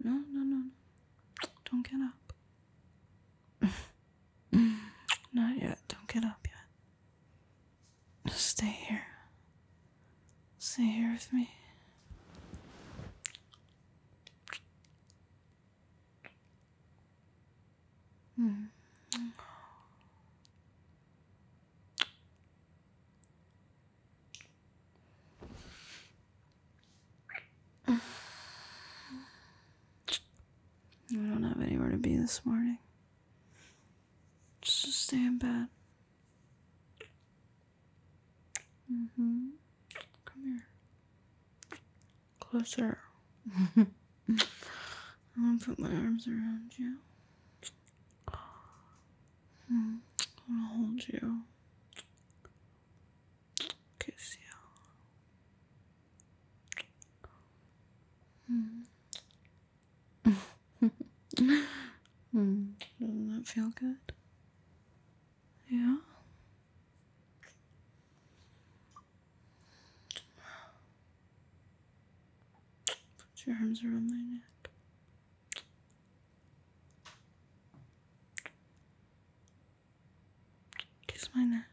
No, no, no, no. Don't get up. Not yet. Don't get up yet. Just stay here. Stay here with me. I don't have anywhere to be this morning. Just stay in bed. Come here. Closer. I'm gonna put my arms around you. I'm gonna hold you. Kiss you. Doesn't that feel good? Yeah? Put your arms around my neck. Kiss my neck.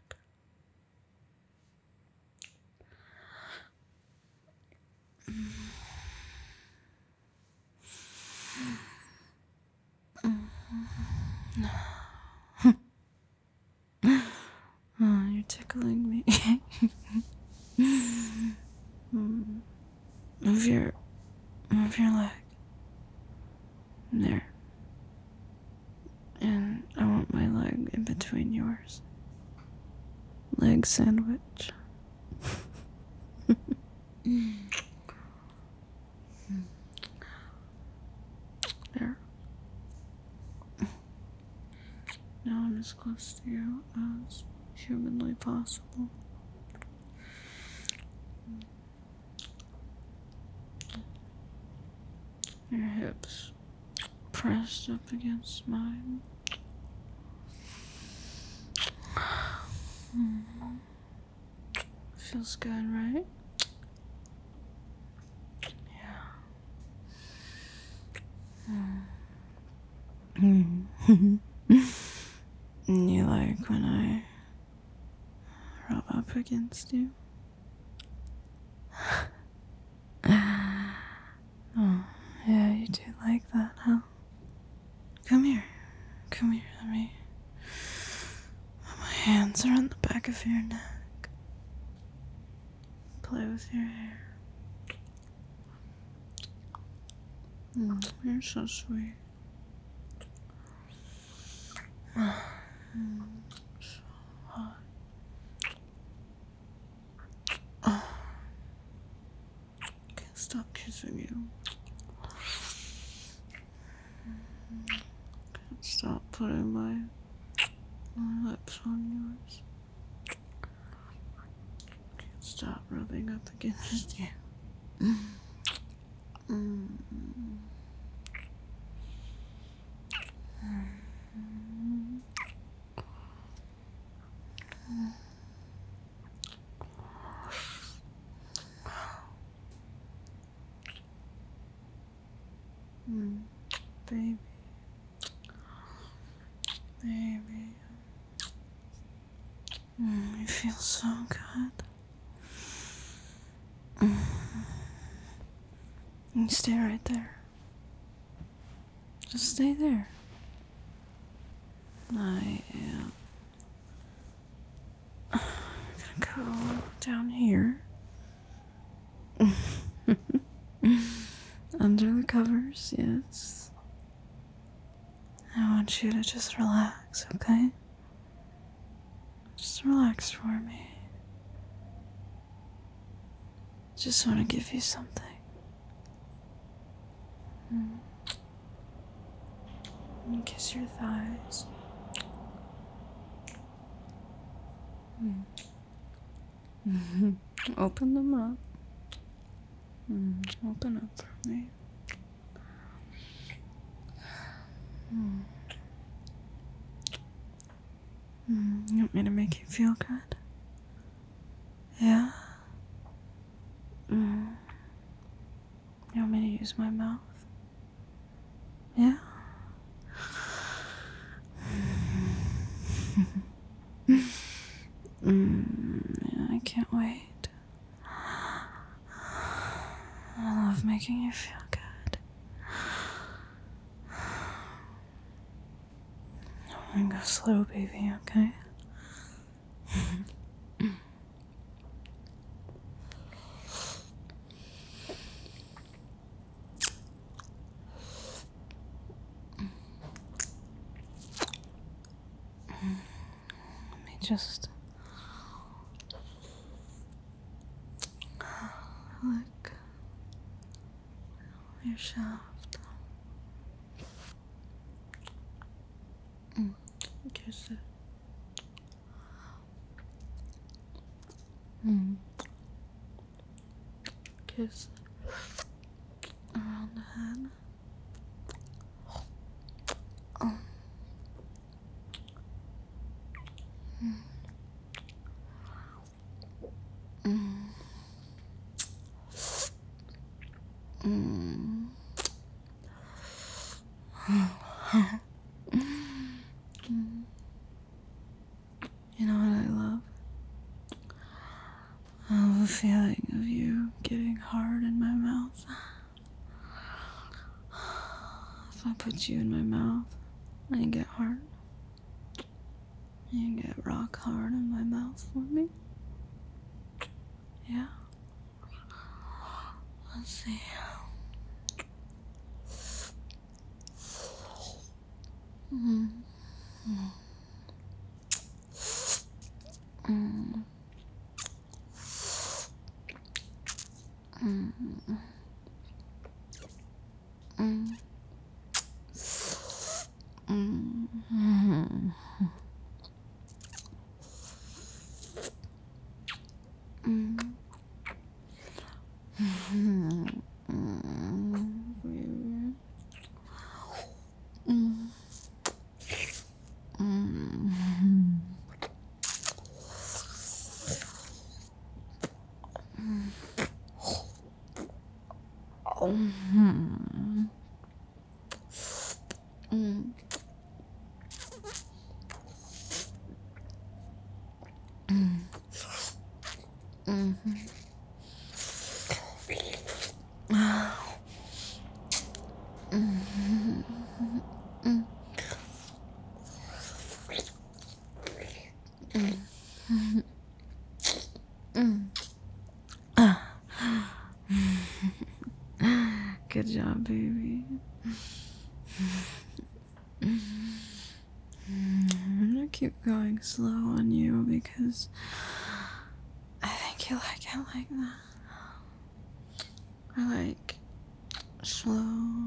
Oh, you're tickling me. Move your leg. There. And I want my leg in between yours. Leg sandwich. There. Now I'm as close to you as humanly possible. Your hips pressed up against mine. Feels good, right? Yeah. You like when I rub up against you? Oh, yeah, you do like that, huh? Come here. Come here, let me. My hands are on the back of your neck. Play with your hair. You're so sweet. So hot. Can't stop kissing you. Can't stop putting my lips on yours. Can't stop rubbing up against you. Baby. Baby. You feel so good. You stay right there. Just stay there. I am gonna go down here. Under the covers, yes. I want you to just relax, okay? Just relax for me. Just want to give you something. And kiss your thighs. Open them up. Open up for me. You want me to make you feel good? Yeah? You want me to use my mouth? Yeah? Yeah, I can't wait. I love making you feel good. I'm gonna go slow, baby, okay? Let me just lick your shaft. Kiss it. Kiss around the head. You know what I love? I love the feeling of you getting hard in my mouth. If I put you in my mouth and you get hard, you get rock hard in my mouth for me. Yeah? Let's see. Good job, baby. I'm gonna keep going slow on you because I think you like it like that. I like slow,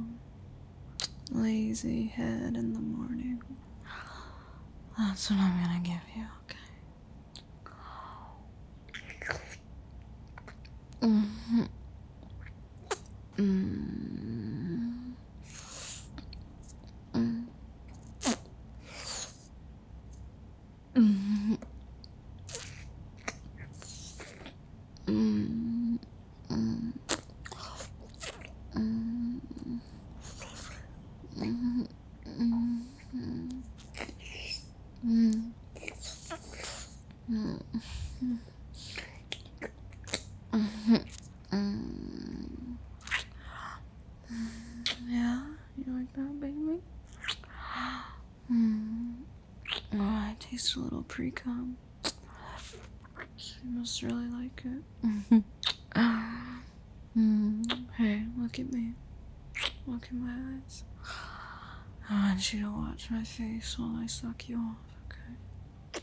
lazy head in the morning. That's what I'm gonna give you, okay? Yeah, you like that, baby? Oh, I taste a little pre-cum. You must really like it. Hey, look at me. Look in my eyes. I want you to watch my face while I suck you off, okay?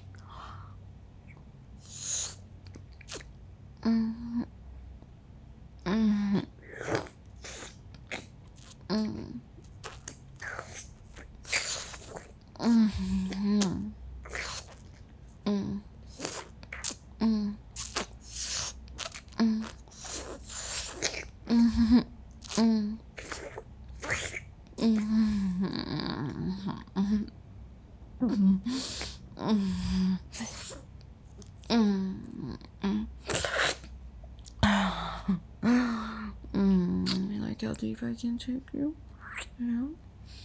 You like how deep I can take you? You know?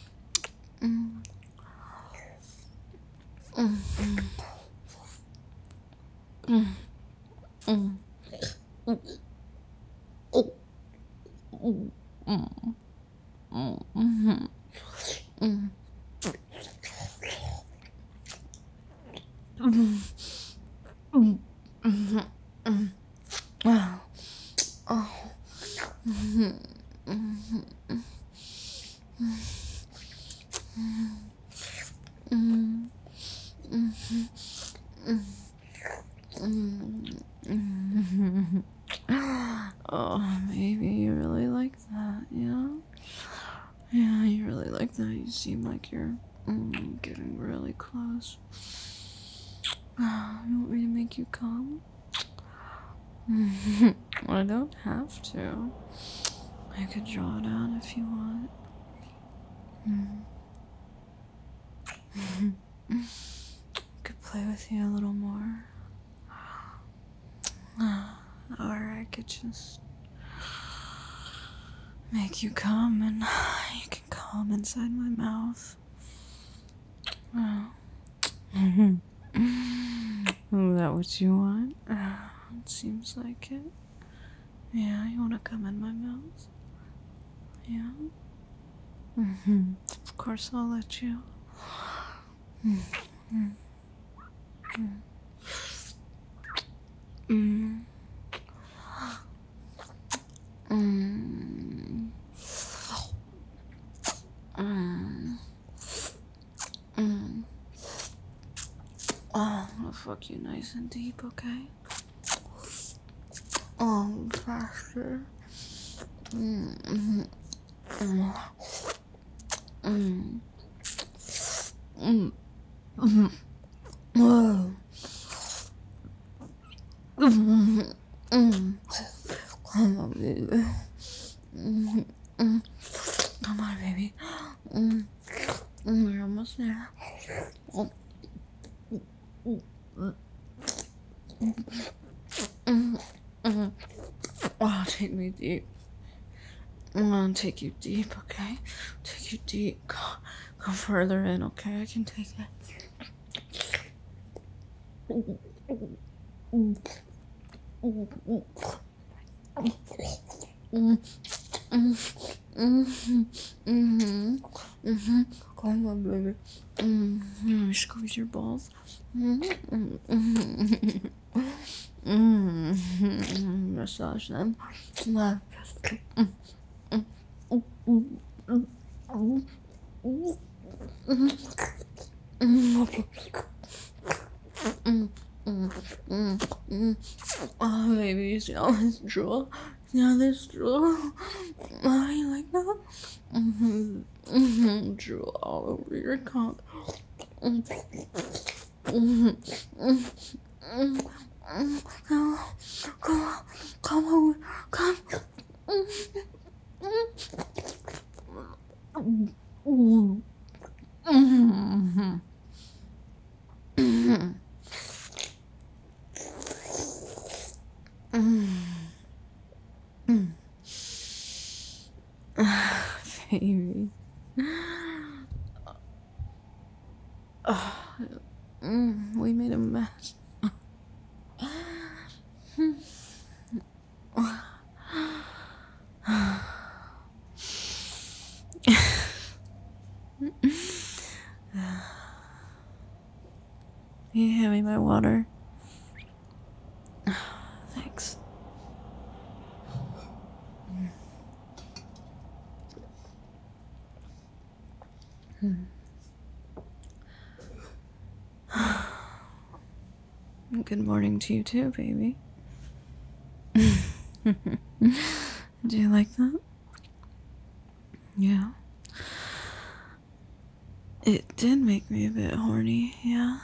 Mm. Mm. Mm. Mm. Mm. Mm. Mm. Mm. Oh. Oh. Oh, maybe you really like that, yeah? Yeah, you really like that. You seem like you're getting really close. You want me to make you come? I don't have to. I could draw it out if you want. Could play with you a little more. Or I could just make you come and you can come inside my mouth. Oh. Is that what you want? It seems like it. Yeah, you want to come in my mouth? Yeah? Of course I'll let you. Mm. Mm. Mm. Mm. Oh, I'll fuck you nice and deep, okay? Oh, faster. Mm. Mm. Mm. Mm. Mm. Mm. Whoa. Mm. Mm. Come on, baby. Mm. Mm. Come on, baby. Mm. Mm. You're almost there. Oh. Mm. Mm. Oh, take me deep. I'm gonna take you deep, okay? Take you deep. Go further in, okay? I can take it. Come on, baby. Squeeze your balls. Massage them. Oh, baby, you see all this drool? Yeah, this drool. Oh, you like that? Drool all over your cock. Come on, come on, come. Baby. We made a mess. Can you hand me my water? Thanks. Good morning to you too, baby. Do you like that? Yeah. It did make me a bit horny, yeah.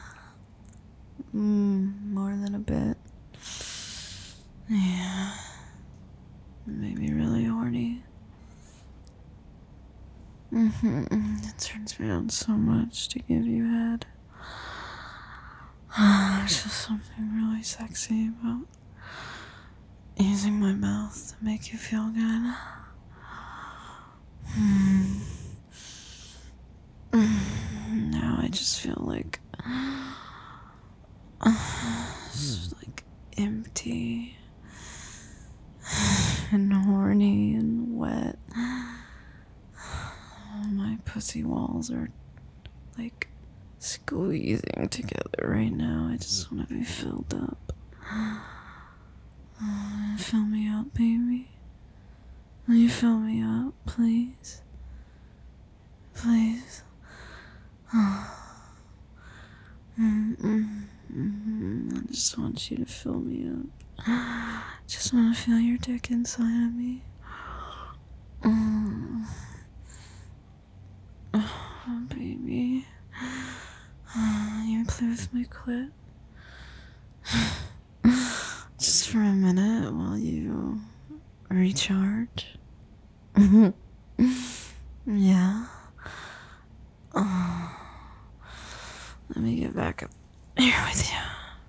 More than a bit. Yeah. It made me really horny. It turns me on so much to give you head. There's just something really sexy about using my mouth to make you feel good. just feel like, it's like empty and horny and wet. My pussy walls are like squeezing together right now. I just want to be filled up. Fill me up, baby. Will you fill me up, please? Please. I just want you to fill me up. Just want to feel your dick inside of me. Oh, baby. You play with my clit? Just for a minute while you recharge. Yeah. Let me get back up here with you.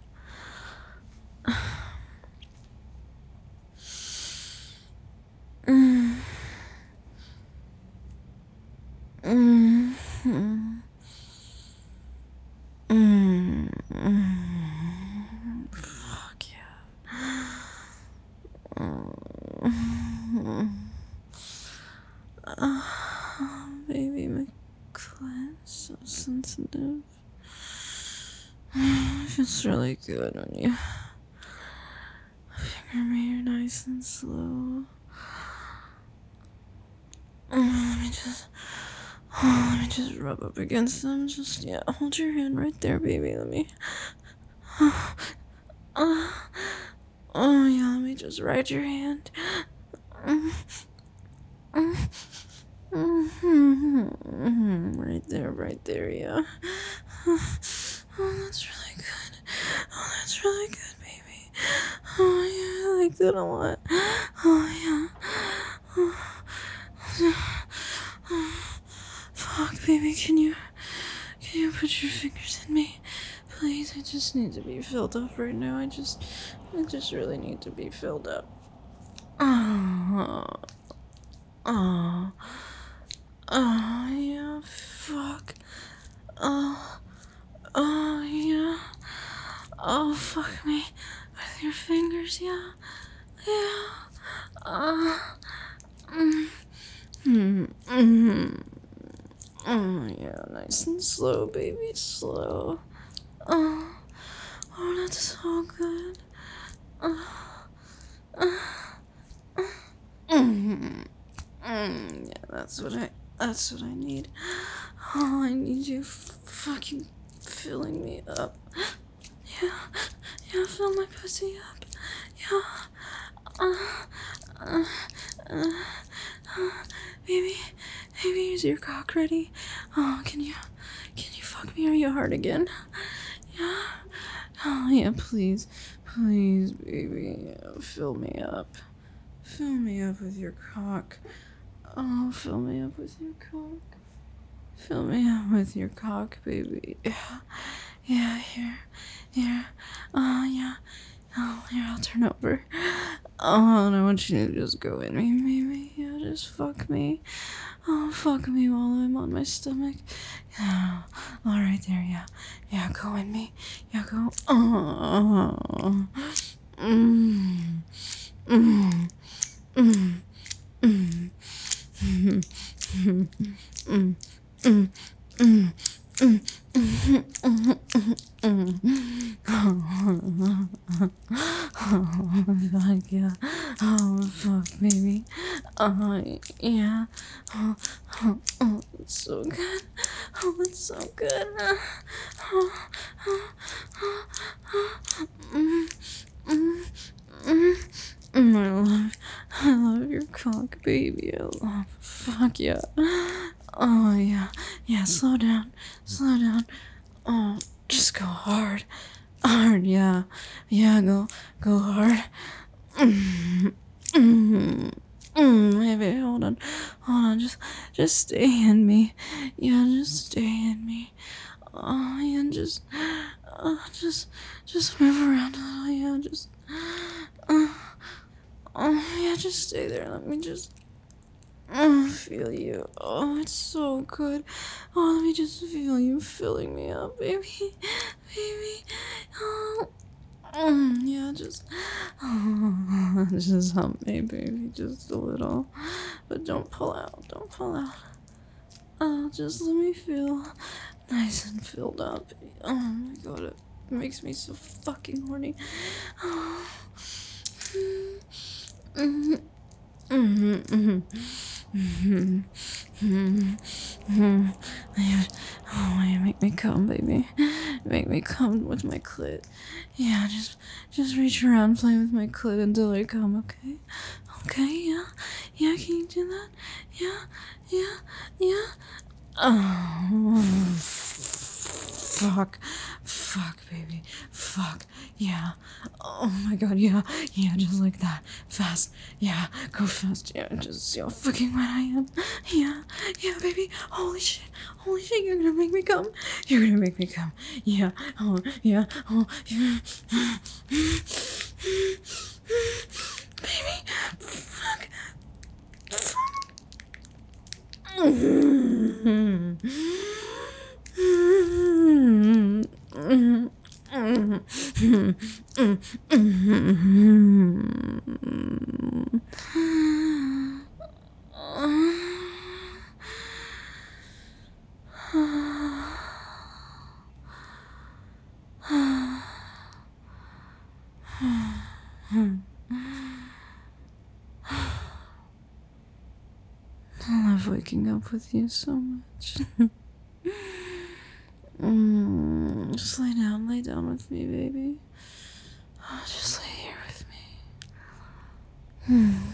Fuck yeah. Baby, my clit is so sensitive. It feels really good when you finger me nice and slow. Let me just rub up against them. Just, yeah, hold your hand right there, baby. Let me. Oh, yeah, let me just ride your hand. Right there, yeah. Oh, that's really good. Oh, that's really good, baby. Oh, yeah, I like that a lot. Oh, yeah. Fuck, baby, can you put your fingers in me? Please, I just need to be filled up right now. I just really need to be filled up. Oh, yeah, fuck. Yeah. Oh, fuck me with your fingers, yeah. Yeah, nice and slow, baby, slow. Oh, that's so good. Yeah, that's what I need. Oh, I need you fucking filling me up. Yeah, fill my pussy up. Baby, is your cock ready? Oh, can you fuck me? Are you hard again? Yeah. Oh, yeah, please, baby, fill me up. Fill me up with your cock. Oh, fill me up with your cock. Fill me up with your cock, baby. Yeah, here. Oh, yeah. Oh, here, I'll turn over. Oh, and I want you to just go in me, baby. Yeah, just fuck me. Oh, fuck me while I'm on my stomach. Yeah. All right there, yeah. Yeah, go in me. Yeah, go. Oh. Oh, fuck yeah. Oh, fuck, baby. Yeah. It's so good. Oh, it's so good. I love your cock, baby. Fuck yeah. Oh, yeah. Yeah, slow down. Oh, just go hard. Yeah. Yeah, go hard. Maybe, hold on. Just stay in me. Yeah, just stay in me. Oh, yeah, just move around a little. Yeah, oh, yeah, just stay there. Let me just. Feel you. Oh, it's so good. Oh, let me just feel you filling me up, baby. Baby. Oh. Yeah, just hump me, baby, just a little, but don't pull out, don't pull out. Just let me feel nice and filled up. Oh my god, it makes me so fucking horny. Oh. Mhm. Mhm. Mhm. Mhm. Mhm. Mhm. Oh, you make me come, baby. Make me come with my clit. Yeah, just reach around, play with my clit until I come, okay? Okay, yeah? Yeah, can you do that? Yeah? Yeah? Yeah? Oh, fuck. Fuck, baby. Fuck. Yeah. Oh my god, yeah. Yeah, just like that. Fast. Yeah, go fast. Yeah, just see how fucking wet I am. Yeah. Yeah, baby. Holy shit. Holy shit, you're gonna make me come. You're gonna make me come. Yeah. Oh, yeah. Oh, yeah. Baby. Fuck. I love waking up with you so much. Just lay down with me, baby. Just lay here with me.